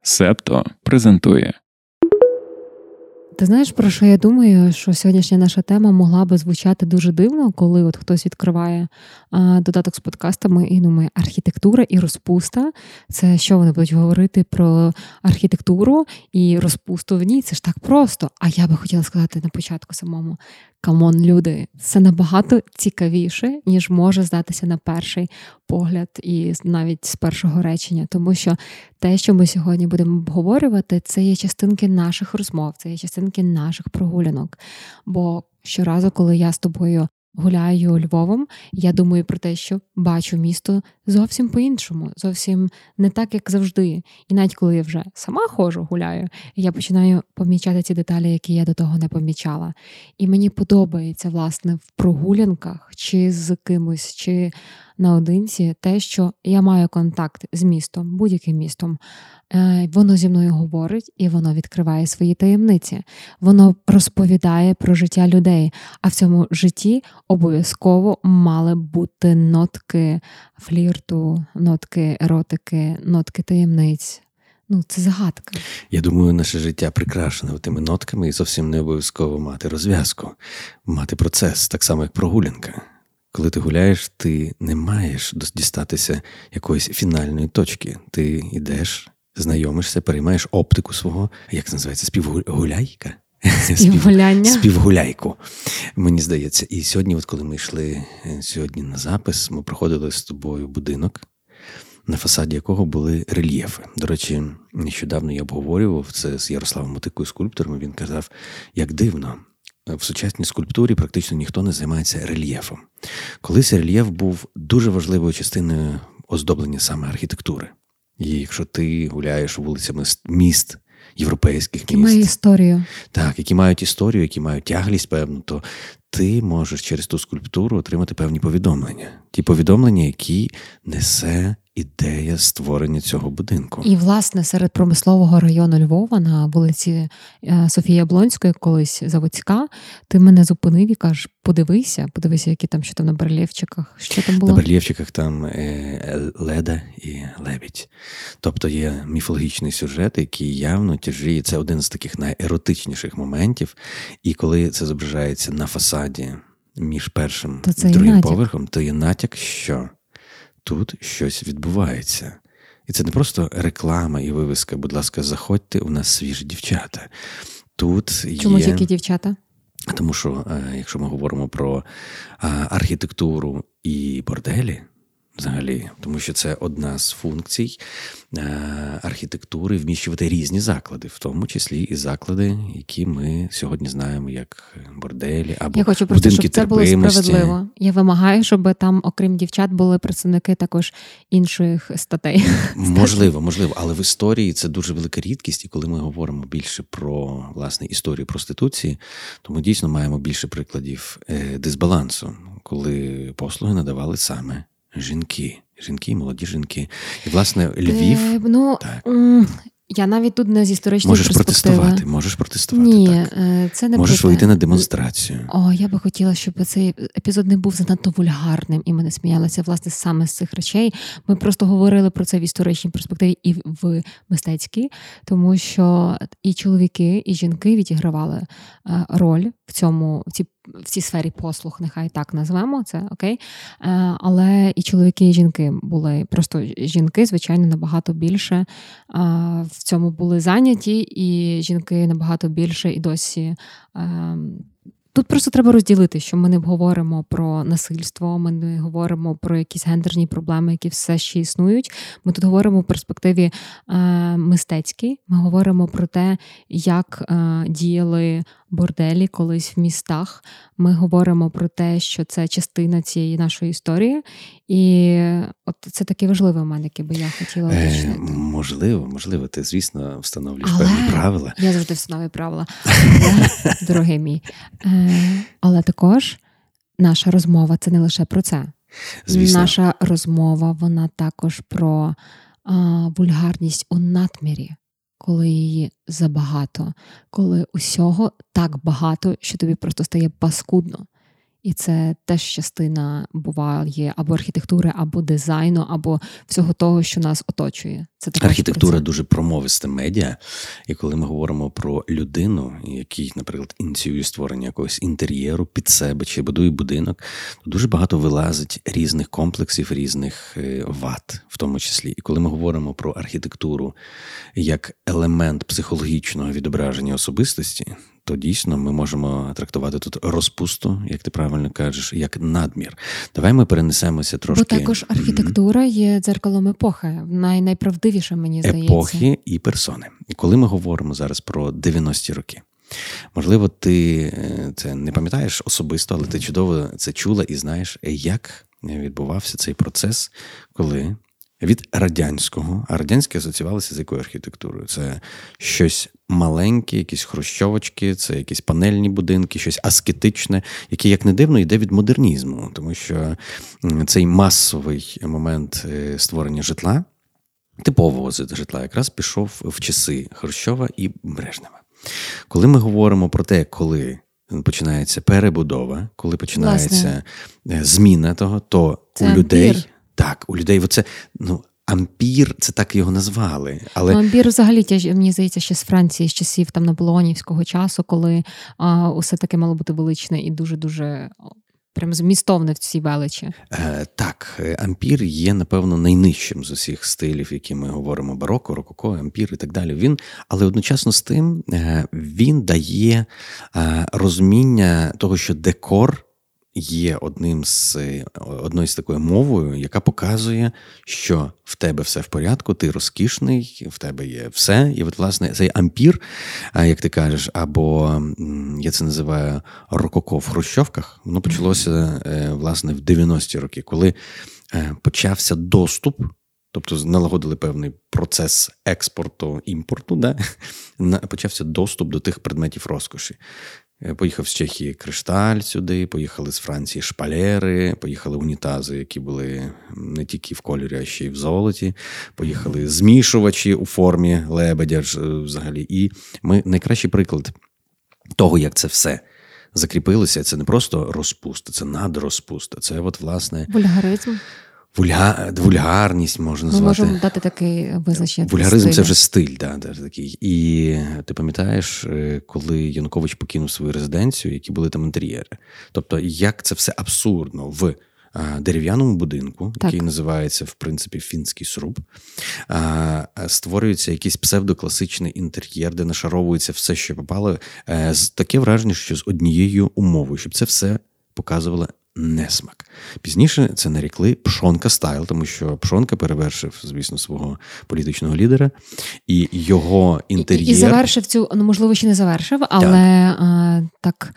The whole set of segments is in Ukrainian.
Септо презентує. Ти знаєш, про що я думаю, що сьогоднішня наша тема могла би звучати дуже дивно, коли от хтось відкриває додаток з подкастами і думає, архітектура і розпуста. Це що вони будуть говорити про архітектуру і розпусту в ній? Це ж так просто. А я би хотіла сказати на початку самому, камон, люди, це набагато цікавіше, ніж може здатися на перший погляд і навіть з першого речення. Тому що те, що ми сьогодні будемо обговорювати, це є частинки наших розмов, це є частинки наших прогулянок. Бо щоразу, коли я з тобою гуляю Львовом, я думаю про те, що бачу місто зовсім по-іншому, зовсім не так, як завжди. І навіть коли я вже сама ходжу, гуляю, я починаю помічати ці деталі, які я до того не помічала. І мені подобається, власне, в прогулянках, чи з кимось, чи наодинці, те, що я маю контакт з містом, будь-яким містом. Воно зі мною говорить, і воно відкриває свої таємниці. Воно розповідає про життя людей. А в цьому житті обов'язково мали бути нотки флірту, нотки еротики, нотки таємниць. Це загадка. Я думаю, наше життя прикрашене тими нотками і зовсім не обов'язково мати розв'язку, мати процес, так само, як прогулянка. Коли ти гуляєш, ти не маєш дістатися якоїсь фінальної точки. Ти йдеш, знайомишся, переймаєш оптику свого, як це називається, співгуляйка? Співгуляння. Співгуляйку, мені здається. І сьогодні, коли ми йшли на запис, ми проходили з тобою будинок, на фасаді якого були рельєфи. До речі, нещодавно я обговорював це з Ярославом Мотикою, скульптором, і він казав, як дивно, в сучасній скульптурі практично ніхто не займається рельєфом. Колись рельєф був дуже важливою частиною оздоблення саме архітектури. І якщо ти гуляєш вулицями міст, європейських міст, які мають історію. Так, які мають історію, які мають тяглість певну, то ти можеш через ту скульптуру отримати певні повідомлення. Ті повідомлення, які несе ідея створення цього будинку. І, власне, серед промислового району Львова на вулиці Софії Яблонської, колись Заводська, ти мене зупинив і кажеш, подивися, які там, що там на барельєфчиках. Що там було? На барельєфчиках там леда і лебідь. Тобто є міфологічний сюжет, який явно тяжіє. Це один з таких найеротичніших моментів. І коли це зображається на фасаді між першим і другим поверхом, то є натяк, що тут щось відбувається. І це не просто реклама і вивіска, будь ласка, заходьте, у нас свіжі дівчата. Тут Чому є... тільки дівчата? Тому що, якщо ми говоримо про архітектуру і борделі, взагалі, тому що це одна з функцій архітектури вміщувати різні заклади, в тому числі і заклади, які ми сьогодні знаємо як борделі або будинки терпимості. Я хочу просто, щоб це було справедливо. Я вимагаю, щоб там, окрім дівчат, були представники також інших статей. Можливо, але в історії це дуже велика рідкість, і коли ми говоримо більше про, власне, історію проституції, то ми дійсно маємо більше прикладів дисбалансу, коли послуги надавали саме жінки, молоді жінки. І, власне, Львів... Я навіть тут не з історичної перспективи. Можеш протестувати, Ні, так. Це не можеш вийти на демонстрацію. Я би хотіла, щоб цей епізод не був занадто вульгарним, і ми не сміялися, власне, саме з цих речей. Ми просто говорили про це в історичній перспективі і в мистецькій, тому що і чоловіки, і жінки відігравали роль в цій сфері послуг, нехай так назвемо це, окей? Але і чоловіки, і жінки були, просто жінки, звичайно, набагато більше в цьому були зайняті, і жінки набагато більше і досі. Тут просто треба розділити, що ми не говоримо про насильство, ми не говоримо про якісь гендерні проблеми, які все ще існують. Ми тут говоримо в перспективі мистецькій, ми говоримо про те, як діяли борделі колись в містах. Ми говоримо про те, що це частина цієї нашої історії. І от це такий важливий момент, який би я хотіла уточнити. Можливо, ти, звісно, встановлюєш певні правила. Я завжди встановлюю правила, дорогий мій. Але також наша розмова – це не лише про це. Звісно. Наша розмова, вона також про вульгарність у надмірі, коли її забагато, коли усього так багато, що тобі просто стає паскудно. І це теж частина буває або архітектури, або дизайну, або всього того, що нас оточує. Це архітектура дуже промовисте медіа. І коли ми говоримо про людину, який, наприклад, ініціює створення якогось інтер'єру під себе чи будує будинок, то дуже багато вилазить різних комплексів, різних вад в тому числі. І коли ми говоримо про архітектуру як елемент психологічного відображення особистості, то дійсно ми можемо трактувати тут розпусту, як ти правильно кажеш, як надмір. Давай ми перенесемося трошки. Бо також архітектура є дзеркалом епохи, найправдивіше, мені здається. Епохи і персони. І коли ми говоримо зараз про 90-ті роки, можливо, ти це не пам'ятаєш особисто, але ти чудово це чула і знаєш, як відбувався цей процес, коли від радянського, а радянське асоціювалося з якою архітектурою? Це щось маленьке, якісь хрущовочки, це якісь панельні будинки, щось аскетичне, яке, як не дивно, йде від модернізму, тому що цей масовий момент створення житла, типового житла, якраз пішов в часи Хрущова і Брежнева. Коли ми говоримо про те, коли починається перебудова, коли починається зміна того, то це у людей... Ампір. Так, у людей оце, ампір, це так його назвали. Але... ампір взагалі, мені здається, ще з Франції, з часів там наполеонівського часу, коли усе таке мало бути величне і дуже-дуже прям змістовне в цій величі. Так, ампір є, напевно, найнижчим з усіх стилів, які ми говоримо: бароко, рококо, ампір і так далі. Але одночасно з тим він дає розуміння того, що декор є одною з такою мовою, яка показує, що в тебе все в порядку, ти розкішний, в тебе є все. І от, власне, цей ампір, як ти кажеш, або я це називаю рококо в хрущовках, воно почалося, власне, в 90-ті роки, коли почався доступ, тобто налагодили певний процес експорту, імпорту, почався доступ до тих предметів розкоші. Поїхав з Чехії кришталь сюди, поїхали з Франції шпалери, поїхали унітази, які були не тільки в кольорі, а ще й в золоті, поїхали змішувачі у формі лебедя взагалі. І ми найкращий приклад того, як це все закріпилося, це не просто розпуста, це надрозпуста, це от, власне... Вульгаризм. Вульгарність можна назвати. Ми можемо дати такий визначення. Вульгаризм – це вже стиль, такий. І ти пам'ятаєш, коли Янукович покинув свою резиденцію, які були там інтер'єри? Тобто, як це все абсурдно в дерев'яному будинку, який називається, в принципі, фінський сруб, створюється якийсь псевдокласичний інтер'єр, де нашаровується все, що попало. Таке враження, що з однією умовою, щоб це все показувало несмак. Пізніше це нарікли Пшонка стайл, тому що Пшонка перевершив, звісно, свого політичного лідера, і його інтер'єр... І завершив цю, можливо, ще не завершив, але так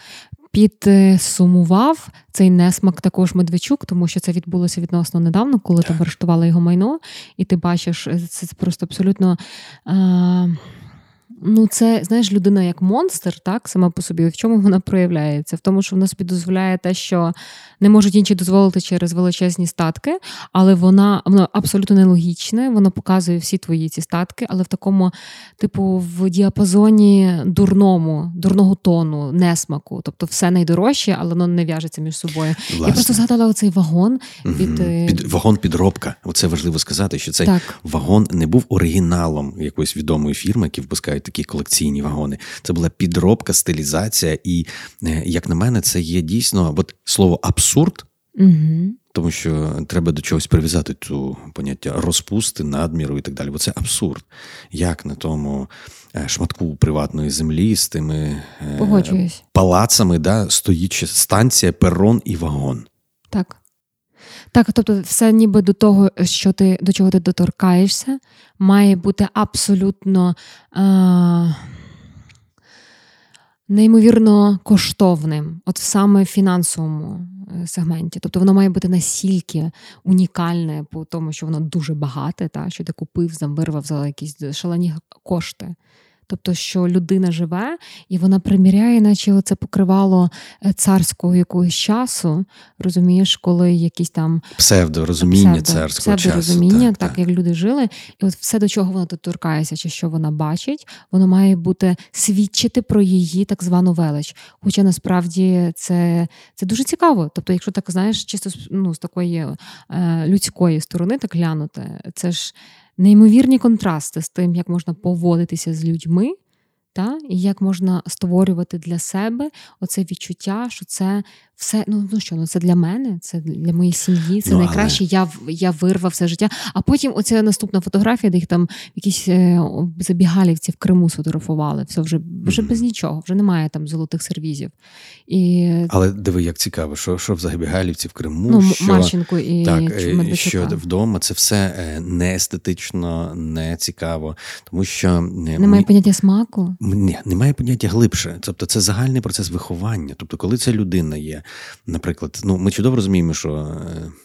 підсумував цей несмак також Медведчук, тому що це відбулося відносно недавно, коли там арештували його майно, і ти бачиш, це просто абсолютно... це, знаєш, людина як монстр, так, сама по собі. В чому вона проявляється? В тому, що вона собі дозволяє те, що не можуть інші дозволити через величезні статки, але воно абсолютно нелогічне, воно показує всі твої ці статки, але в такому, в діапазоні дурного тону, несмаку. Тобто все найдорожче, але воно не в'яжеться між собою. Власне. Я просто згадала оцей вагон. Вагон-підробка. Оце важливо сказати, що цей вагон не був оригіналом якоїсь відомої фірми, які випускають такі колекційні вагони. Це була підробка, стилізація, і, як на мене, це є дійсно слово абсурд, тому що треба до чогось прив'язати цю поняття розпусти, надміру і так далі. Бо це абсурд. Як на тому шматку приватної землі з тими палацами, стоїть станція, перон і вагон. Так, тобто все ніби до того, до чого ти доторкаєшся, має бути абсолютно неймовірно коштовним, от саме в фінансовому сегменті. Тобто воно має бути настільки унікальне по тому, що воно дуже багате, що ти купив, вирвав за якісь шалені кошти. Тобто, що людина живе, і вона приміряє, наче оце покривало царського якогось часу, розумієш, коли якісь там... Псевдорозуміння царського часу. Псевдорозуміння, так, як люди жили. І от все, до чого вона тут торкається, чи що вона бачить, воно має бути свідчити про її так звану велич. Хоча насправді це дуже цікаво. Тобто, якщо так, знаєш, чисто з такої людської сторони так глянути, це ж неймовірні контрасти з тим, як можна поводитися з людьми, і як можна створювати для себе оце відчуття, що це все, це для мене, це для моєї сім'ї, це найкраще, я вирвав все життя. А потім оця наступна фотографія, де їх там якісь забігалівці в Криму сфотографували, все вже без нічого, вже немає там золотих сервізів. Але диви, як цікаво, що в Забігалівці в Криму, Марченко і Медведчука. Що вдома, це все не естетично, не цікаво, тому що... Немає поняття смаку? Ні, немає поняття глибше. Тобто це загальний процес виховання. Тобто коли ця людина є, наприклад, ми чудово розуміємо, що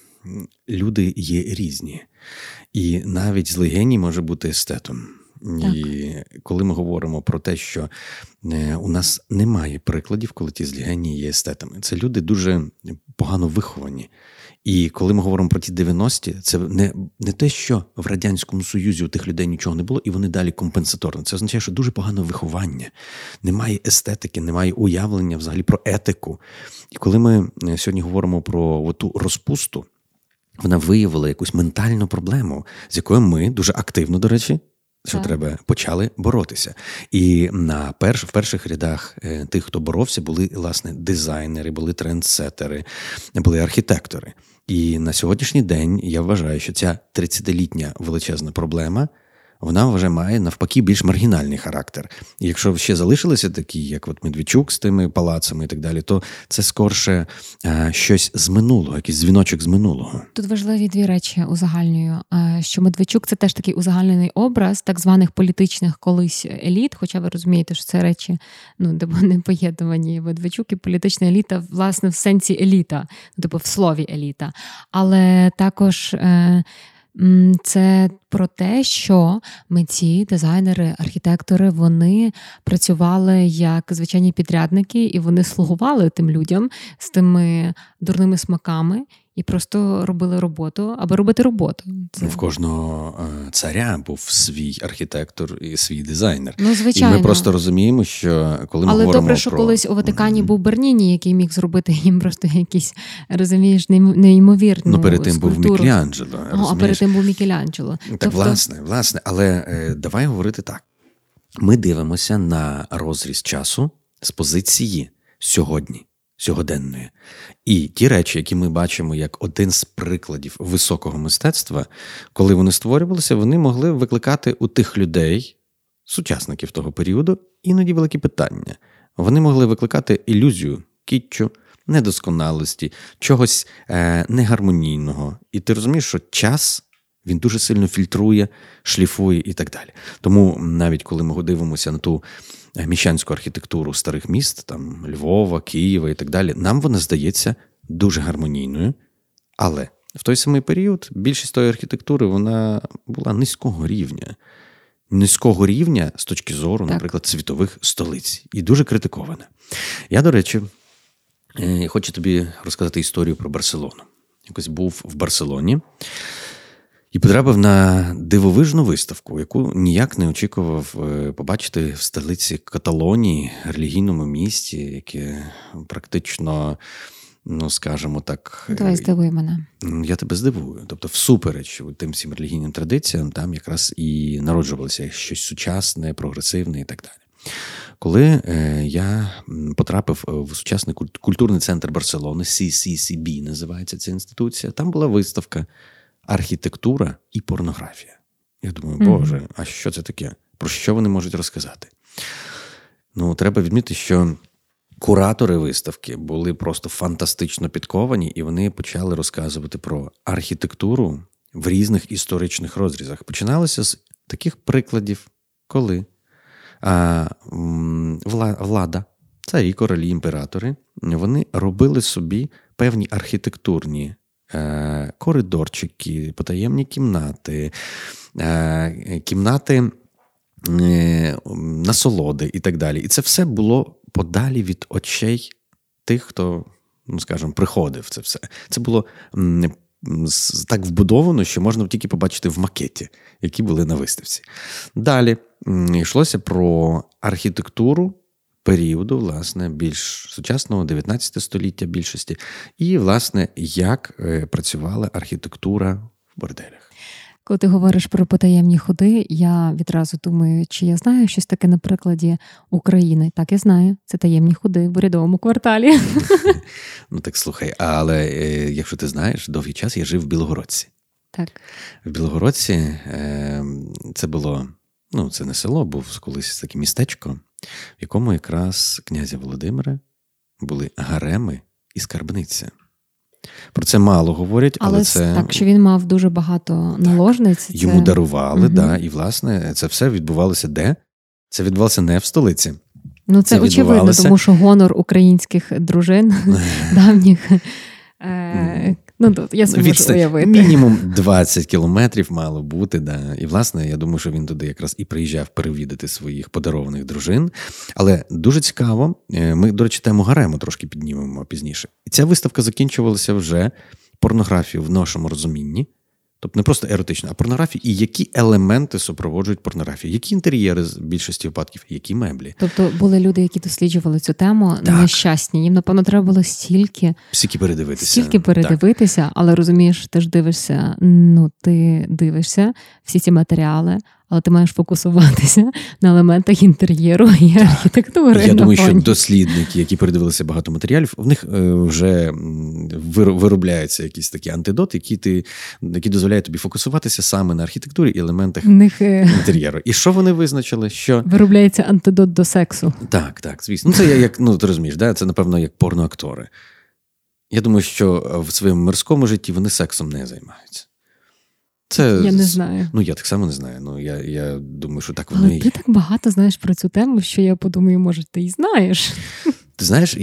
люди є різні. І навіть злий геній може бути естетом. Так. І коли ми говоримо про те, що у нас немає прикладів, коли ті злі генії є естетами. Це люди дуже погано виховані. І коли ми говоримо про ті 90-ті, це не те, що в Радянському Союзі у тих людей нічого не було, і вони далі компенсаторно. Це означає, що дуже погане виховання. Немає естетики, немає уявлення взагалі про етику. І коли ми сьогодні говоримо про ту розпусту, вона виявила якусь ментальну проблему, з якою ми дуже активно, до речі, почали боротися. І в перших рядах тих, хто боровся, були, власне, дизайнери, були трендсетери, були архітектори. І на сьогоднішній день я вважаю, що ця 30-літня величезна проблема, вона вже має, навпаки, більш маргінальний характер. І якщо ще залишилися такі, як от Медведчук з тими палацами і так далі, то це скорше щось з минулого, якийсь дзвіночок з минулого. Тут важливі дві речі узагальнюю. Що Медведчук – це теж такий узагальнений образ так званих політичних колись еліт, хоча ви розумієте, що це речі не поєднувані. Медведчук і політична еліта, власне, в сенсі еліта, в слові еліта. Але також... Це про те, що митці, дизайнери, архітектори, вони працювали як звичайні підрядники, і вони слугували тим людям з тими дурними смаками і просто робили роботу, аби робити роботу. В кожного царя був свій архітектор і свій дизайнер. Звичайно. І ми просто розуміємо, що коли ми говоримо про... Але добре, що колись у Ватикані був Берніні, який міг зробити їм просто якісь, розумієш, неймовірну скульптуру. Перед тим був Мікеланджело. А перед тим був Мікеланджело. Так, власне. Але давай говорити так. Ми дивимося на розріз часу з позиції сьогоденної. І ті речі, які ми бачимо як один з прикладів високого мистецтва, коли вони створювалися, вони могли викликати у тих людей, сучасників того періоду, іноді великі питання. Вони могли викликати ілюзію кітчу, недосконалості, чогось негармонійного. І ти розумієш, що час, він дуже сильно фільтрує, шліфує і так далі. Тому навіть коли ми дивимося на ту міщанську архітектуру старих міст, там Львова, Києва і так далі, нам вона здається дуже гармонійною, але в той самий період більшість тої архітектури, вона була низького рівня з точки зору, наприклад, світових столиць, і дуже критикована. Я, до речі, хочу тобі розказати історію про Барселону. Якось був в Барселоні і потрапив на дивовижну виставку, яку ніяк не очікував побачити в столиці Каталонії, релігійному місті, яке практично, скажімо так... Давай здивуй мене. Я тебе здивую. Тобто всупереч тим всім релігійним традиціям, там якраз і народжувалося щось сучасне, прогресивне і так далі. Коли я потрапив в сучасний культурний центр Барселони, CCCB називається ця інституція, там була виставка «Архітектура і порнографія». Я думаю, Боже, а що це таке? Про що вони можуть розказати? Треба відмітити, що куратори виставки були просто фантастично підковані, і вони почали розказувати про архітектуру в різних історичних розрізах. Починалося з таких прикладів, коли влада, царі, королі, імператори, вони робили собі певні архітектурні коридорчики, потаємні кімнати, насолоди і так далі. І це все було подалі від очей тих, хто, скажімо, приходив це все. Це було так вбудовано, що можна тільки побачити в макеті, які були на виставці. Далі йшлося про архітектуру періоду, власне, більш сучасного, 19 століття більшості, і, власне, як працювала архітектура в борделях. Коли ти говориш про потаємні ходи, я відразу думаю, чи я знаю щось таке на прикладі України. Так, я знаю. Це таємні ходи в урядовому кварталі. Ну так слухай, але якщо ти знаєш, довгий час я жив в Білогородці. Так. В Білогородці це було, це не село, був колись таке містечко, в якому якраз князя Володимира були гареми і скарбниця. Про це мало говорять, але це... Так, що він мав дуже багато наложниць. Так, йому дарували, і, власне, це все відбувалося де? Це відбувалося не в столиці. Це очевидно, тому що гонор українських дружин давніх... я зможу уявити. Мінімум 20 кілометрів мало бути, да. І, власне, я думаю, що він туди якраз і приїжджав перевідати своїх подарованих дружин. Але дуже цікаво, ми, до речі, тему гарему трошки піднімемо пізніше. І ця виставка закінчувалася вже порнографією в нашому розумінні. Тобто не просто еротично, а порнографію. І які елементи супроводжують порнографію? Які інтер'єри в більшості випадків? Які меблі? Тобто були люди, які досліджували цю тему, нещасні. Їм, напевно, треба було стільки передивитися, але розумієш, ти ж дивишся, ти дивишся всі ці матеріали, але ти маєш фокусуватися на елементах інтер'єру і архітектури. Я думаю, що дослідники, які передивилися багато матеріалів, в них вже виробляються якісь такі антидоти, які дозволяють тобі фокусуватися саме на архітектурі і елементах інтер'єру. І що вони визначили? Що виробляється антидот до сексу. Так, звісно. Це як, ти розумієш, да? Це, напевно, як порноактори. Я думаю, що в своєму мирському житті вони сексом не займаються. Я не знаю. Я так само не знаю. Я думаю, що так воно і є. Але ти так багато знаєш про цю тему, що я подумаю, може, ти і знаєш. Ти знаєш,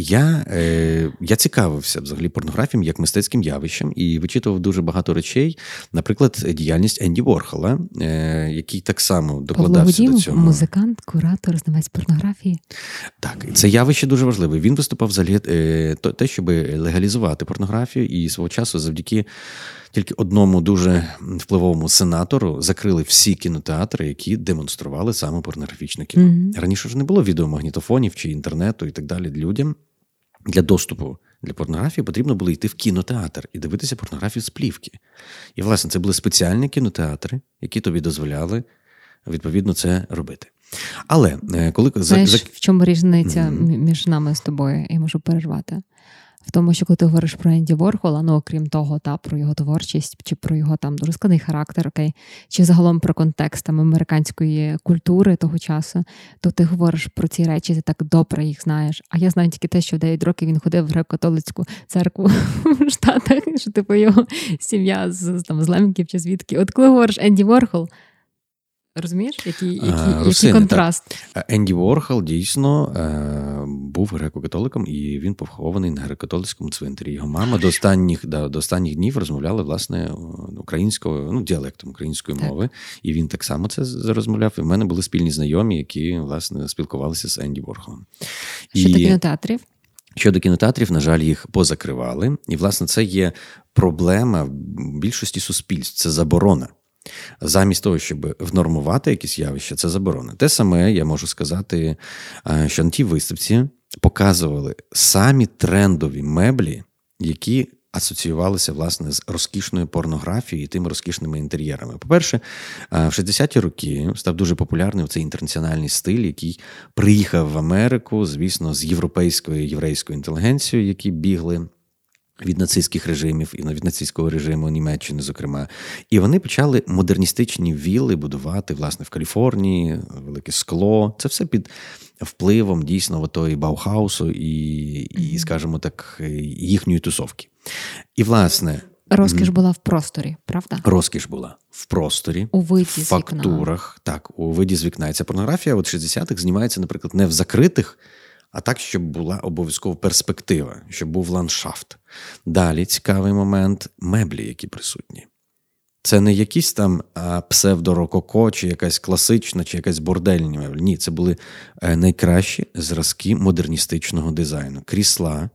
я цікавився взагалі порнографією як мистецьким явищем і вичитував дуже багато речей. Наприклад, діяльність Енді Ворхола, який так само докладався до цього. Музикант, куратор, знавець порнографії. Так, це явище дуже важливе. Він виступав взагалі те, щоб легалізувати порнографію, і свого часу завдяки тільки одному дуже впливовому сенатору закрили всі кінотеатри, які демонстрували саме порнографічне кіно. Mm-hmm. Раніше ж не було відеомагнітофонів чи інтернету і так далі. Людям для доступу для порнографії потрібно було йти в кінотеатр і дивитися порнографію з плівки. І, власне, це були спеціальні кінотеатри, які тобі дозволяли, відповідно, це робити. Але коли... Знаєш, в чому різниця між нами з тобою? Я можу перервати. В тому, що коли ти говориш про Енді Ворхола, окрім того, про його творчість, чи про його дуже складний характер, чи загалом про контекст американської культури того часу, то ти говориш про ці речі, ти так добре їх знаєш. А я знаю тільки те, що в 9 років він ходив в греко-католицьку церкву в Штатах, що його сім'я з Лемків чи звідки. От коли говориш Енді Ворхол, розумієш, який контраст? Так. Енді Ворхол дійсно був греко-католиком, і він похований на греко-католицькому цвинтарі. Його мама до останніх днів розмовляла, власне, українською, діалектом української мови. І він так само це розмовляв. І в мене були спільні знайомі, які, власне, спілкувалися з Енді Ворхолом. Щодо кінотеатрів? Щодо кінотеатрів, на жаль, їх позакривали. І, власне, це є проблема в більшості суспільств. Це заборона. Замість того, щоб внормувати якісь явища, це заборона. Те саме я можу сказати, що на тій виставці показували самі трендові меблі, які асоціювалися, власне, з розкішною порнографією і тими розкішними інтер'єрами. По-перше, в 60-ті роки став дуже популярним цей інтернаціональний стиль, який приїхав в Америку, звісно, з європейською і єврейською інтелігенцією, які бігли від нацистських режимів і від нацистського режиму Німеччини, зокрема. І вони почали модерністичні вілли будувати, власне, в Каліфорнії, велике скло. Це все під впливом, дійсно, отої Баухаусу і, скажімо так, їхньої тусовки. І, власне... Розкіш була в просторі, правда? Розкіш була в просторі, у виді в фактурах. Так, у виді з вікна. І ця порнографія от 60-х знімається, наприклад, не в закритих, а так, щоб була обов'язково перспектива, щоб був ландшафт. Далі цікавий момент – меблі, які присутні. Це не якісь там псевдорококо, чи якась класична, чи якась бордельні меблі. Ні, це були найкращі зразки модерністичного дизайну. Крісла,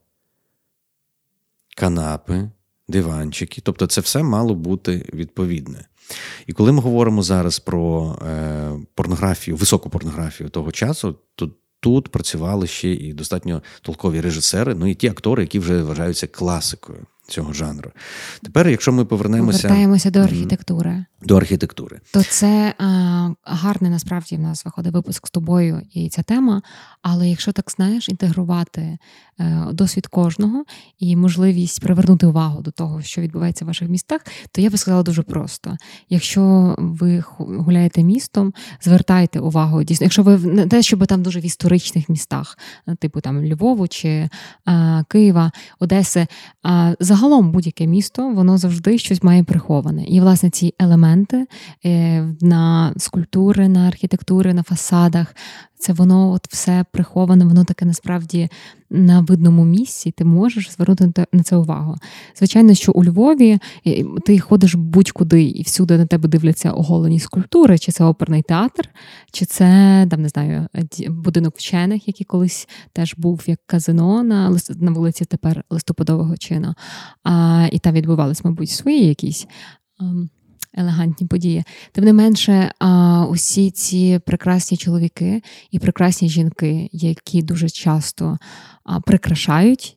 канапи, диванчики. Тобто це все мало бути відповідне. І коли ми говоримо зараз про порнографію, високу порнографію того часу, то тут працювали ще і достатньо толкові режисери, ну і ті актори, які вже вважаються класикою цього жанру. Тепер, якщо ми повертаємося до архітектури. До архітектури. То це гарний, насправді, в нас виходить випуск з тобою і ця тема, але якщо так, знаєш, інтегрувати досвід кожного і можливість привернути увагу до того, що відбувається в ваших містах, то я би сказала дуже просто. Якщо ви гуляєте містом, звертайте увагу. Дійсно, якщо ви не те, щоб там дуже в історичних містах, типу там Львову чи Києва, Одеси, загалом будь-яке місто, воно завжди щось має приховане. І, власне, ці елементи на скульптури, на архітектури, на фасадах, це воно от все приховане, воно таке насправді на видному місці, ти можеш звернути на це увагу. Звичайно, що у Львові ти ходиш будь-куди і всюди на тебе дивляться оголені скульптури, чи це оперний театр, чи це, там, не знаю, будинок вчених, який колись теж був як казино на вулиці тепер Листопадового чину. І там відбувались, мабуть, свої якісь елегантні події. Тим не менше, усі ці прекрасні чоловіки і прекрасні жінки, які дуже часто прикрашають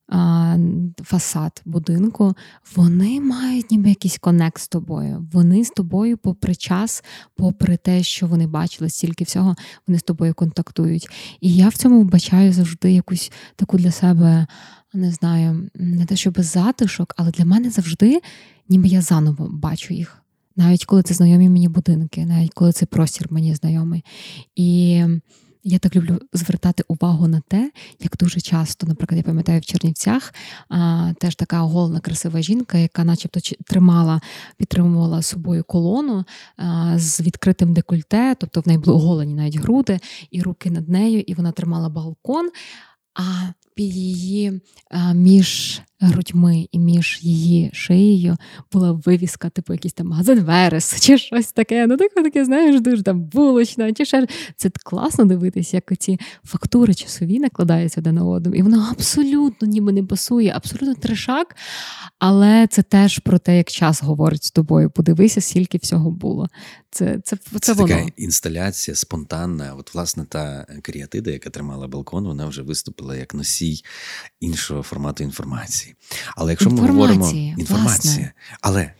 фасад будинку, вони мають ніби якийсь конект з тобою. Вони з тобою попри час, попри те, що вони бачили стільки всього, вони з тобою контактують. І я в цьому вбачаю завжди якусь таку для себе, не знаю, не те, щоб затишок, але для мене завжди ніби я заново бачу їх. Навіть коли це знайомі мені будинки, навіть коли це простір мені знайомий. І я так люблю звертати увагу на те, як дуже часто, наприклад, я пам'ятаю в Чернівцях, теж така оголена красива жінка, яка начебто підтримувала собою колону з відкритим декольте, тобто в неї були оголені навіть груди і руки над нею, і вона тримала балкон, а під її між грудьми і між її шиєю була вивіска, типу якийсь там магазин Верес, чи щось таке. Ну таке, знаєш, дуже там булочна, чи ще. Це класно дивитися, як ці фактури часові накладаються один на одному. І воно абсолютно ніби не пасує, абсолютно трешак, але це теж про те, як час говорить з тобою. Подивися, скільки всього було. Це воно. Така інсталяція спонтанна. От, власне, та каріатида, яка тримала балкон, вона вже виступила як носій іншого формату інформації. Але якщо ми говоримо інформація, але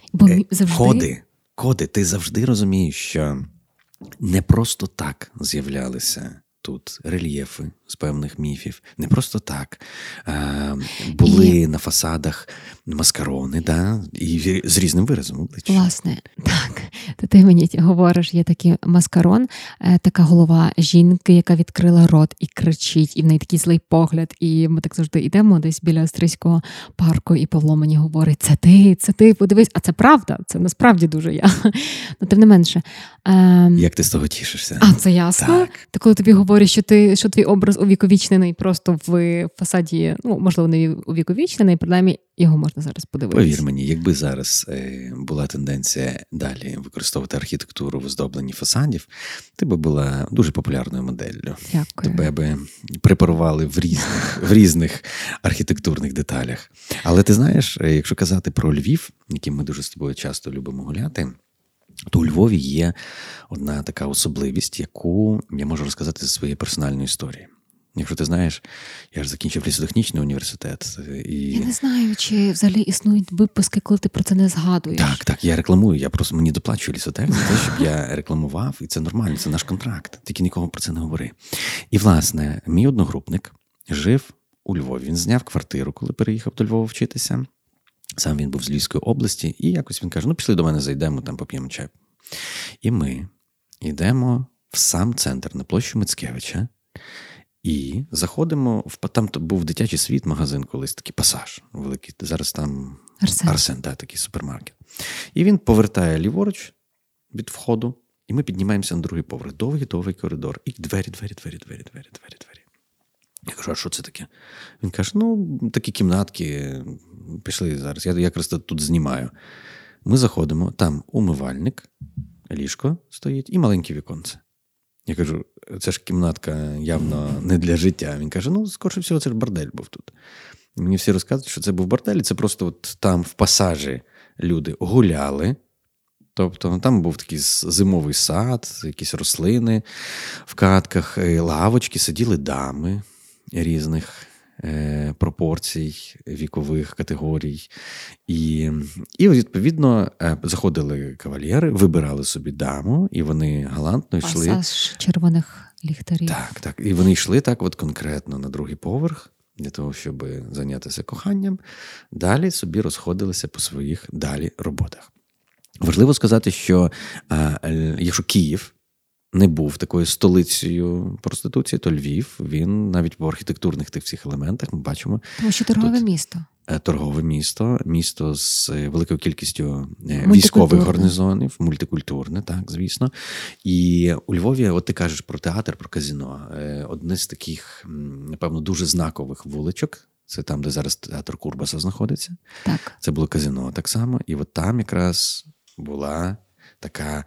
коди, ти завжди розумієш, що не просто так з'являлися тут рельєфи з певних міфів, не просто так були на фасадах маскарони, да? І з різним виразом обличчя. Власне, так. То ти мені говориш, є такий маскарон, така голова жінки, яка відкрила рот і кричить, і в неї такий злий погляд, і ми так завжди йдемо десь біля Австрійського парку, і Павло мені говорить, це ти, подивись, а це правда, це насправді дуже я. Ну, тим не менше. Як ти з того тішишся? А, це ясно? Так. Та коли тобі говорять, що твій образ увіковічнений просто в фасаді, ну, можливо, не увіковічнений, принаймні його можна зараз подивитися. Повір мені, якби зараз була тенденція далі використовувати архітектуру в оздобленні фасадів, ти би була дуже популярною моделлю. Дякую. Тебе би препарували в різних архітектурних деталях. Але ти знаєш, якщо казати про Львів, яким ми дуже з тобою часто любимо гуляти, то у Львові є одна така особливість, яку я можу розказати зі своєї персональної історії. Якщо ти знаєш, я ж закінчив лісотехнічний університет. І... Я не знаю, чи взагалі існують випуски, коли ти про це не згадуєш. Так, я рекламую. Я просто мені доплачую лісотех за те, щоб я рекламував. І це нормально, це наш контракт. Тільки нікому про це не говори. І, власне, мій одногрупник жив у Львові. Він зняв квартиру, коли переїхав до Львова вчитися. Сам він був з Львівської області. І якось він каже, ну пішли до мене, зайдемо, там поп'ємо чай. І ми йдемо в сам центр на площу Мицкевича. І заходимо, там був дитячий світ, магазин колись, такий Пасаж великий. Зараз там Арсен, да, такий супермаркет. І він повертає ліворуч від входу, і ми піднімаємося на другий поверх. Довгий коридор. І двері. Я кажу, а що це таке? Він каже, ну, такі кімнатки, пішли зараз, я якраз тут знімаю. Ми заходимо, там умивальник, ліжко стоїть і маленьке віконце. Я кажу, це ж кімнатка явно не для життя. Він каже, скоріше всього, це ж бордель був тут. Мені всі розказують, що це був бордель, і це просто от там в пасажі люди гуляли. Тобто там був такий зимовий сад, якісь рослини в катках, лавочки, сиділи дами різних пропорцій, вікових категорій. І відповідно, заходили кавалєри, вибирали собі даму, і вони галантно йшли. Пасаж червоних ліхтарів. Так. І вони йшли так от конкретно на другий поверх, для того, щоб зайнятися коханням. Далі собі розходилися по своїх далі роботах. Важливо сказати, що якщо Київ не був такою столицею проституції, то Львів, він навіть по архітектурних тих всіх елементах, ми бачимо. Тому що торгове місто. Торгове місто з великою кількістю військових гарнізонів, мультикультурне, так, звісно. І у Львові, от ти кажеш про театр, про казино, одне з таких, напевно, дуже знакових вуличок, це там, де зараз театр Курбаса знаходиться. Так. Це було казино так само. І от там якраз була така,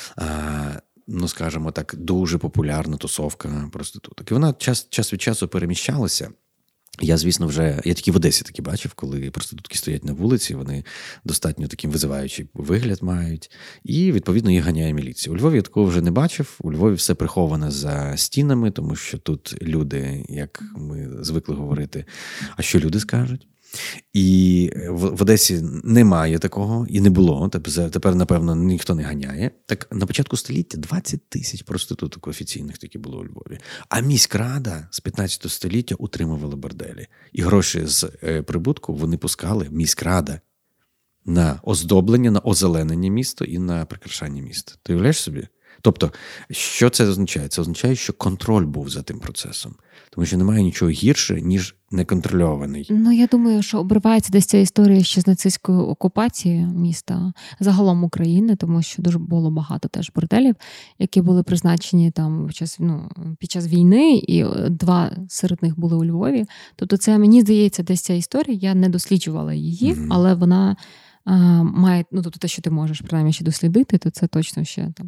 скажімо так, дуже популярна тусовка проституток. І вона час від часу переміщалася. Я, звісно, я тільки в Одесі таки бачив, коли проститутки стоять на вулиці, вони достатньо таким визиваючий вигляд мають, і, відповідно, їх ганяє міліція. У Львові я такого вже не бачив, у Львові все приховане за стінами, тому що тут люди, як ми звикли говорити, а що люди скажуть? І в Одесі немає такого, і не було. Тепер, напевно, ніхто не ганяє. Так на початку століття 20 тисяч проституток офіційних таки було у Львові. А міськрада з 15 століття утримувала борделі. І гроші з прибутку вони пускали, міськрада, на оздоблення, на озеленення міста і на прикрашання міста. Ти уявляєш собі? Тобто, що це означає? Це означає, що контроль був за тим процесом. Тому що немає нічого гірше, ніж неконтрольований. Я думаю, що обривається десь ця історія ще з нацистської окупації міста, загалом України, тому що дуже було багато теж борделів, які були призначені там під час війни, і 2 серед них були у Львові. Тобто це, мені здається, десь ця історія, я не досліджувала її, але вона має, тобто те, що ти можеш принаймні ще дослідити, то це точно ще там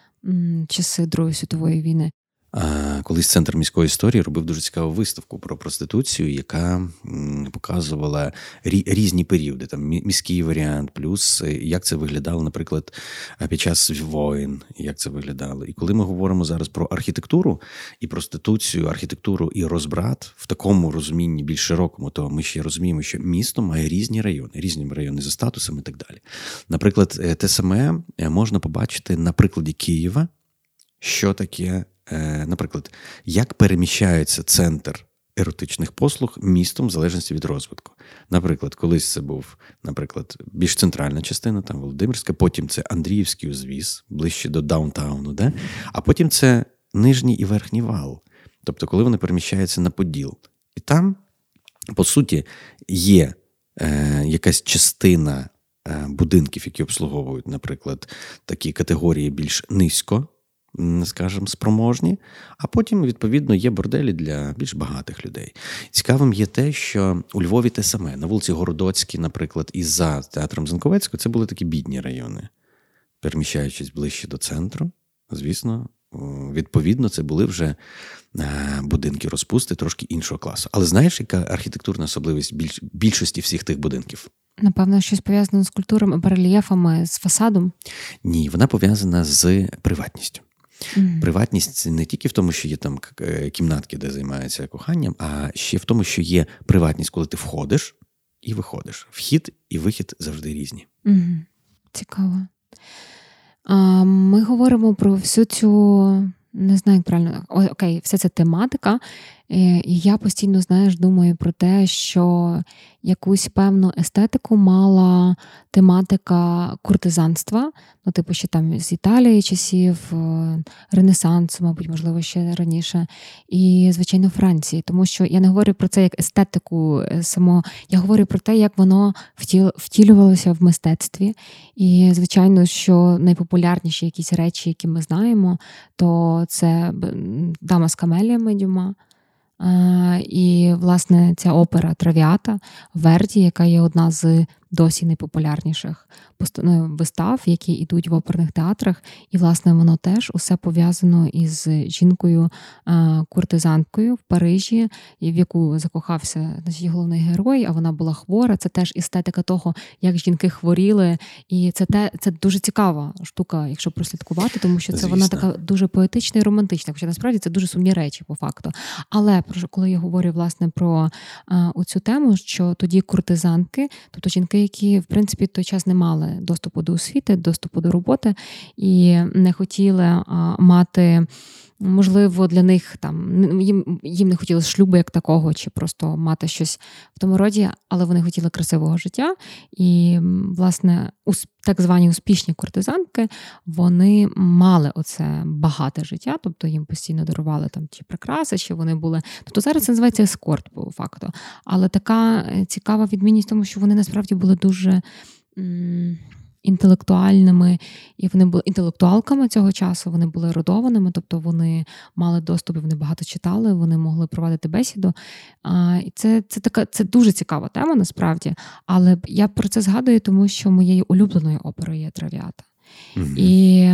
часи Другої світової війни. Колись Центр міської історії робив дуже цікаву виставку про проституцію, яка показувала різні періоди, там міський варіант, плюс як це виглядало, наприклад, під час воєн, як це виглядало. І коли ми говоримо зараз про архітектуру і проституцію, архітектуру і розбрат в такому розумінні більш широкому, то ми ще розуміємо, що місто має різні райони за статусами і так далі. Наприклад, те саме можна побачити на прикладі Києва, що таке, наприклад, як переміщається центр еротичних послуг містом в залежності від розвитку. Наприклад, колись це був, більш центральна частина, там Володимирська, потім це Андріївський узвіз, ближче до даунтауну, да? А потім це Нижній і Верхній Вал. Тобто, коли вони переміщаються на Поділ. І там, по суті, є якась частина будинків, які обслуговують, наприклад, такі категорії більш низько, скажімо, спроможні, а потім, відповідно, є борделі для більш багатих людей. Цікавим є те, що у Львові те саме. На вулиці Городоцькій, наприклад, і за театром Занковецького, це були такі бідні райони. Переміщаючись ближче до центру, звісно, відповідно, це були вже будинки розпусти трошки іншого класу. Але знаєш, яка архітектурна особливість більшості всіх тих будинків? Напевно, щось пов'язане з культурами, барельєфами, з фасадом? Ні, вона пов'язана з приватністю. Приватність не тільки в тому, що є там кімнатки, де займаються коханням, а ще в тому, що є приватність, коли ти входиш і виходиш. Вхід і вихід завжди різні. Цікаво. Ми говоримо про всю цю, не знаю, як правильно, вся ця тематика, і я постійно, думаю про те, що якусь певну естетику мала тематика куртизанства, ще там з Італії часів, Ренесансу, мабуть, можливо, ще раніше, і, звичайно, Франції. Тому що я не говорю про це як естетику само, я говорю про те, як воно втілювалося в мистецтві. І, звичайно, що найпопулярніші якісь речі, які ми знаємо, то це «Дама з камеліями» Дюма, і, власне, ця опера «Травіата» Верді, яка є одна з досі найпопулярніших вистав, які йдуть в оперних театрах. І, власне, воно теж усе пов'язано із жінкою-куртизанткою в Парижі, в яку закохався головний герой, а вона була хвора. Це теж естетика того, як жінки хворіли. І це дуже цікава штука, якщо прослідкувати, тому що це вона така дуже поетична і романтична. Хоча насправді це дуже сумні речі по факту. Але коли я говорю, власне, про оцю тему, що тоді куртизанки, тобто жінки, які, в принципі, в той час не мали доступу до освіти, доступу до роботи і не хотіли мати, можливо, для них там їм не хотілося шлюбу як такого, чи просто мати щось в тому роді, але вони хотіли красивого життя. І, власне, так звані успішні куртизанки, вони мали оце багате життя, тобто їм постійно дарували там чи прикраси, чи вони були... Тобто зараз це називається ескорт, по факту. Але така цікава відмінність в тому, що вони насправді були дуже... інтелектуальними, і вони були інтелектуалками цього часу, вони були ерудованими, тобто вони мали доступ, вони багато читали, вони могли проводити бесіду. І це дуже цікава тема, насправді, але я про це згадую, тому що моєю улюбленою оперою є «Травіата». Mm-hmm. І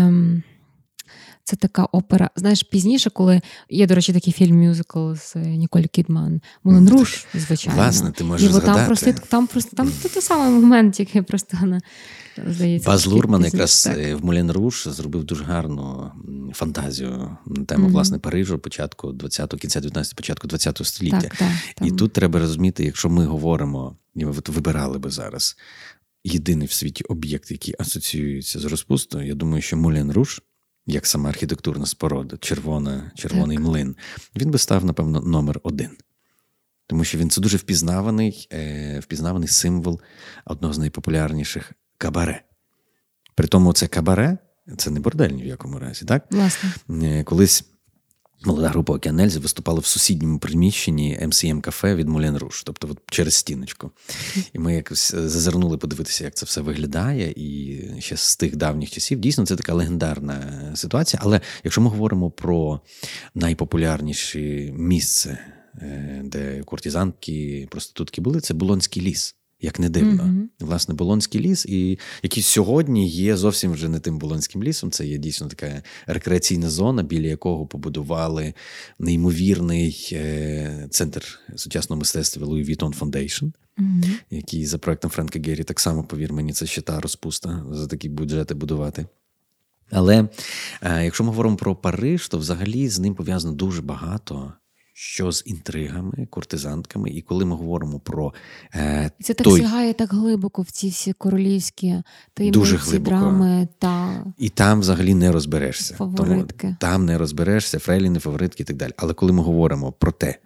це така опера, знаєш, пізніше, коли є, до речі, такий фільм-мюзикл з Ніколь Кідман, «Мулен Руж», звичайно. Власне, ти можеш згадати. Там той самий момент, який просто, здається. Баз Лурман якраз в «Мулен Руж» зробив дуже гарну фантазію на тему, власне, Парижу, початку 20-го, кінця 19-го, початку 20-го століття. Так, і тут треба розуміти, якщо ми говоримо, і ви вибирали би зараз єдиний в світі об'єкт, який асоціюється з розпустою, я думаю, що «Мулен Руж», як сама архітектурна споруда, червоний млин, він би став, напевно, номер 1. Тому що він це дуже впізнаваний символ одного з найпопулярніших кабаре. При тому це кабаре, це не бордель ні в якому разі, так? Власне. Колись молода група «Океанельзи» виступала в сусідньому приміщенні МСМ-кафе від «Мулен Руж», тобто от через стіночку. І ми якось зазирнули подивитися, як це все виглядає, і ще з тих давніх часів. Дійсно, це така легендарна ситуація. Але якщо ми говоримо про найпопулярніше місце, де куртизанки, проститутки були, це Булонський ліс. Як не дивно. Mm-hmm. Власне, Булонський ліс, і який сьогодні є зовсім вже не тим Булонським лісом, це є дійсно така рекреаційна зона, біля якого побудували неймовірний центр сучасного мистецтва Louis Vuitton Foundation, який за проектом Френка Геррі так само, повір мені, це ще та розпуста за такі бюджети будувати. Але якщо ми говоримо про Париж, то взагалі з ним пов'язано дуже багато що з інтригами, куртизантками. І коли ми говоримо про це так сягає так глибоко в ці всі королівські таємниці, драми та і там взагалі не розберешся. Фаворитки. Тому там не розберешся, фрейліни, фаворитки і так далі. Але коли ми говоримо про те,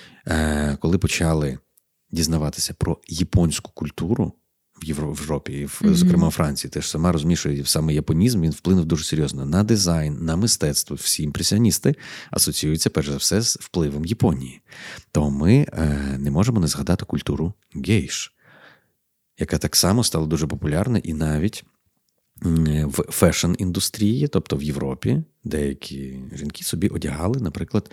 коли почали дізнаватися про японську культуру в Європі, і зокрема у Франції, теж сама розумієш, що саме японізм, він вплинув дуже серйозно на дизайн, на мистецтво. Всі імпресіоністи асоціюються, перш за все, з впливом Японії. То ми не можемо не згадати культуру гейш, яка так само стала дуже популярна і навіть в фешн-індустрії, тобто в Європі, деякі жінки собі одягали, наприклад,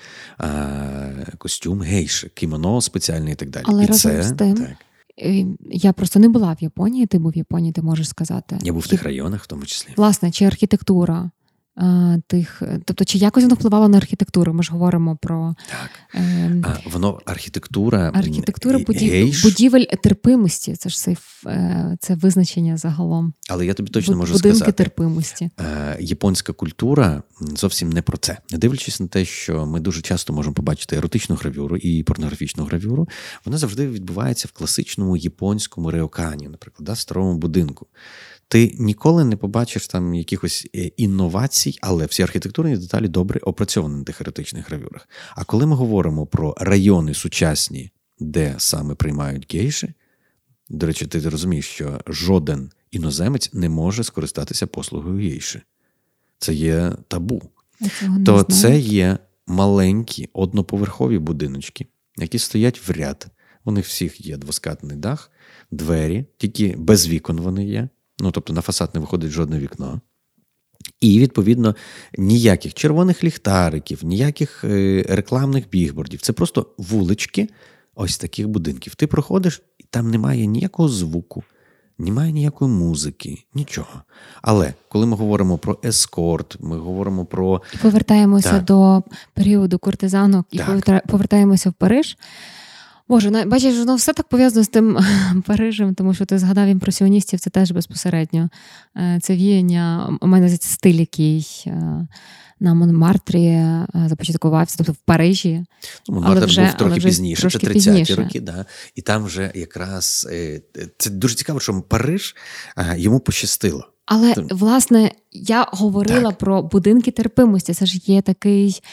костюм гейши, кімоно спеціальне і так далі. Але і разом це, з тим, так. Я просто не була в Японії, ти був в Японії, ти можеш сказати. Я був в тих районах в тому числі. Власне, чи архітектура тих, тобто чи якось воно впливало на архітектуру? Ми ж говоримо про... Так. Воно архітектура будівель терпимості, це ж це визначення загалом. Але я тобі точно можу будинки сказати. Будинки терпимості. Японська культура зовсім не про це. Не дивлячись на те, що ми дуже часто можемо побачити еротичну гравюру і порнографічну гравюру, вона завжди відбувається в класичному японському реокані, наприклад, старому будинку. Ти ніколи не побачиш там якихось інновацій, але всі архітектурні деталі добре опрацьовані на тих еротичних гравюрах. А коли ми говоримо про райони сучасні, де саме приймають гейші, до речі, ти розумієш, що жоден іноземець не може скористатися послугою гейші. Це є табу. То це є маленькі одноповерхові будиночки, які стоять в ряд. У них всіх є двоскатний дах, двері, тільки без вікон вони є. Тобто на фасад не виходить жодне вікно. І, відповідно, ніяких червоних ліхтариків, ніяких рекламних бігбордів. Це просто вулички ось таких будинків. Ти проходиш, і там немає ніякого звуку, немає ніякої музики, нічого. Але коли ми говоримо про ескорт, ми говоримо про... І повертаємося до періоду куртизанок і повертаємося в Париж. Боже, бачиш, воно все так пов'язано з тим Парижем, тому що ти згадав імпресіоністів, це теж безпосередньо. Це віяння, у мене стиль, який на Монмартрі започаткувався, тобто в Парижі. Монмартр був трохи пізніше, це 30-ті роки. Да. І там вже якраз, це дуже цікаво, що Париж, йому пощастило. Але, власне, я говорила про будинки терпимості. Це ж є такий,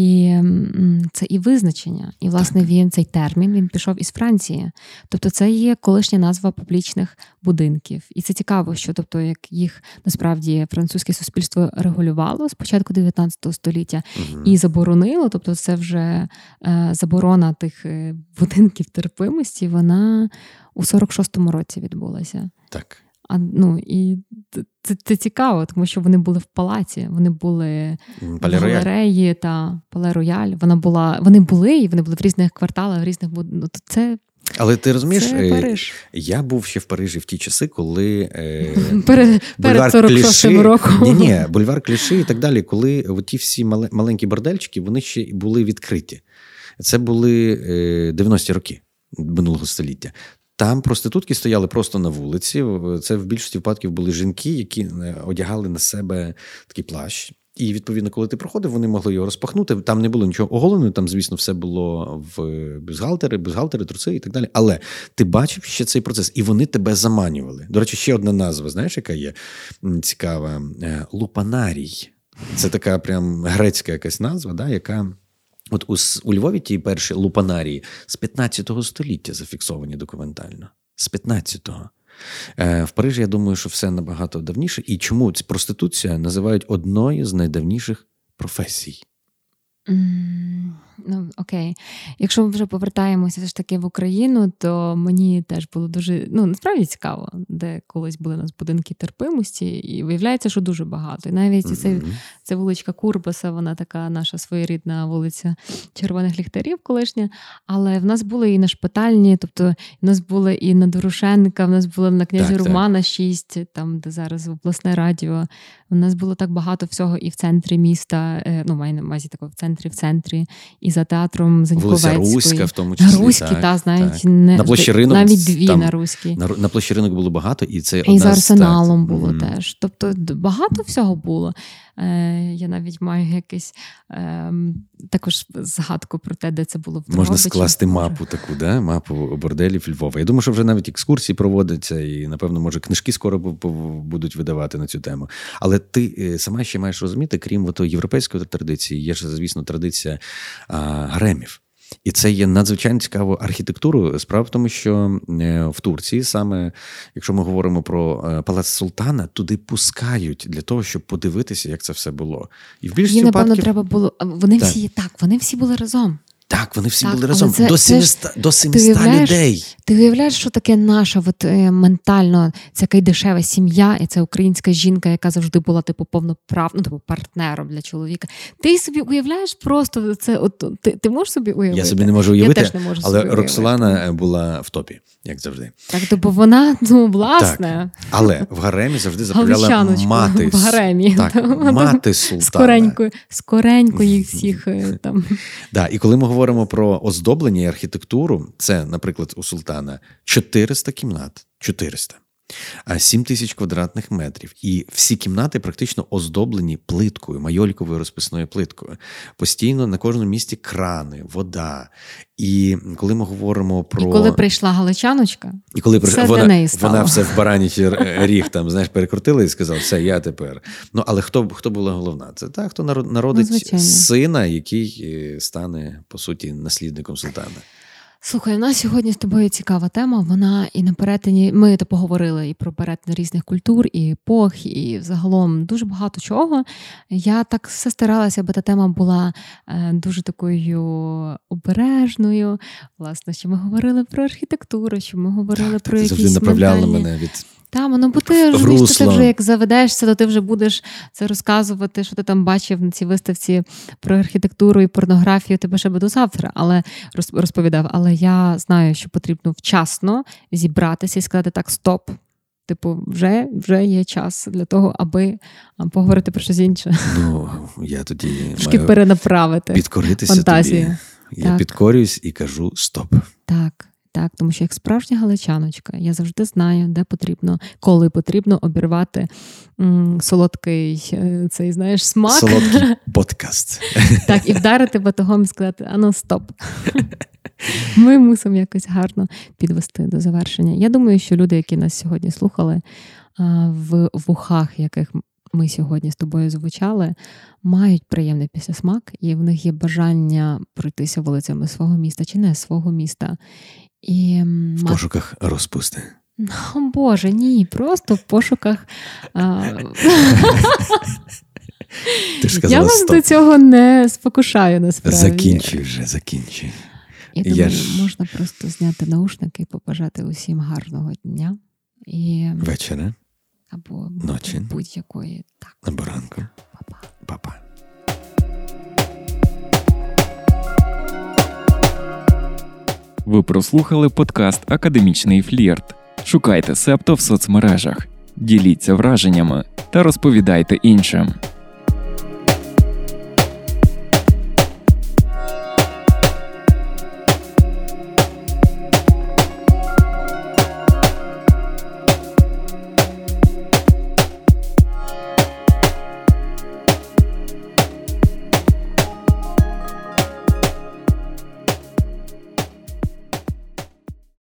це і визначення. І, власне, цей термін, він пішов із Франції. Тобто це є колишня назва публічних будинків. І це цікаво, що, тобто, як їх, насправді, французьке суспільство регулювало з початку 19 століття і заборонило, тобто це вже заборона тих будинків терпимості, вона у 46-му році відбулася. Так. І це цікаво, тому що вони були в палаці, вони були в галереї та Пале-Рояль. Вони були в різних кварталах, в різних це. Але ти розумієш, я був ще в Парижі в ті часи, коли перед 46-м роком. Ні, бульвар Кліші і так далі, коли ті всі маленькі бордельчики, вони ще були відкриті. Це були 90-ті роки минулого століття. Там проститутки стояли просто на вулиці. Це в більшості випадків були жінки, які одягали на себе такий плащ. І, відповідно, коли ти проходив, вони могли його розпахнути. Там не було нічого оголеного, там, звісно, все було в бюстгальтери, труси і так далі. Але ти бачив ще цей процес, і вони тебе заманювали. До речі, ще одна назва, знаєш, яка є цікава? Лупанарій. Це така прям грецька якась назва, да, яка... От у Львові ті перші лупанарії з 15 століття зафіксовані документально. З 15-го. В Парижі, я думаю, що все набагато давніше. І чому проституція називають одною з найдавніших професій? Окей. Якщо ми вже повертаємося все ж таки в Україну, то мені теж було дуже, насправді цікаво, де колись були у нас будинки терпимості, і виявляється, що дуже багато. І навіть це вуличка Курбаса, вона така наша своєрідна вулиця Червоних ліхтарів колишня, але в нас були і на Шпитальні, тобто в нас були і на Дорошенка, в нас було на Князя Романа 6, там, де зараз обласне радіо. У нас було так багато всього і в центрі міста, маю на увазі такого в центрі, і за театром Заньковецької. Вулиця Руська в тому числі. Руський, навіть на площі Ринок, навіть дві там, на Руській. На площі Ринок було багато, і це і за Арсеналом було теж. Тобто багато всього було. Я навіть маю якийсь також згадку про те, де це було в Дрогобичі. Можна скласти мапу таку, да? Мапу борделів Львова. Я думаю, що вже навіть екскурсії проводяться, і, напевно, може, книжки скоро будуть видавати на цю тему. Але ти сама ще маєш розуміти, крім європейської традиції, є ж, звісно, традиція гаремів. І це є надзвичайно цікавою архітектурою. Справа в тому, що в Турції саме, якщо ми говоримо про палац султана, туди пускають для того, щоб подивитися, як це все було. І в більшості випадків... напевно, треба було... Вони всі були разом. Так, вони всі були разом. До 700 людей. Ти уявляєш, що таке наша ментально, це така дешева сім'я, і це українська жінка, яка завжди була партнером для чоловіка. Ти собі уявляєш просто це, ти можеш собі уявити? Я собі не можу уявити, я теж не можу але собі Роксолана була в топі, як завжди. Так, бо вона, власне. Так. Але в гаремі завжди заправляла мати. В гаремі. Так, мати султана. Скоренько їх всіх там. Да, і коли ми говоримо про оздоблення і архітектуру, це, наприклад, у султана 400 кімнат, 400, 7 тисяч квадратних метрів. І всі кімнати практично оздоблені плиткою, майольковою розписною плиткою. Постійно на кожному місці крани, вода. І коли ми говоримо про... І коли прийшла галичаночка, і коли все для неї стало. Вона все в баранячий ріг там, знаєш, перекрутила і сказала, все, я тепер. Але хто була головна? Це та, хто народить сина, який стане, по суті, наслідником султана. Слухай, у нас сьогодні з тобою цікава тема, вона і на перетині, ми поговорили і про перетин різних культур, і епох, і взагалом дуже багато чого. Я так все старалася, аби та тема була дуже такою обережною. Власне, що ми говорили про архітектуру, що ми говорили про якісь завжди направляла мене від... Бо ти розумієш, що ти вже як заведешся, то ти вже будеш це розказувати, що ти там бачив на цій виставці про архітектуру і порнографію, тебе ще би до завтра, але розповідав. Але я знаю, що потрібно вчасно зібратися і сказати так, стоп, Типу, вже є час для того, аби поговорити про щось інше. Ну, я тоді трошки перенаправити підкоритися фантазії. тобі. Я підкорююсь і кажу стоп. Так, тому що як справжня галичаночка, я завжди знаю, де потрібно, коли потрібно обірвати солодкий цей, знаєш, смак. Солодкий подкаст. Так, і вдарити батогом і сказати, стоп. Ми мусимо якось гарно підвести до завершення. Я думаю, що люди, які нас сьогодні слухали, в вухах, яких ми сьогодні з тобою звучали, мають приємний післясмак, і в них є бажання пройтися вулицями свого міста чи не свого міста. І в пошуках розпусти. О, Боже, ні, просто в пошуках. Ти ж сказала, я вас стоп. до цього не спокушаю, насправді. Закінчуй. Я думаю, можна просто зняти наушники і побажати усім гарного дня. Вечора. Або ночі. Будь-якої. Так. Або ранку. Па-па. Ви прослухали подкаст «Академічний флірт». Шукайте Септо в соцмережах, діліться враженнями та розповідайте іншим.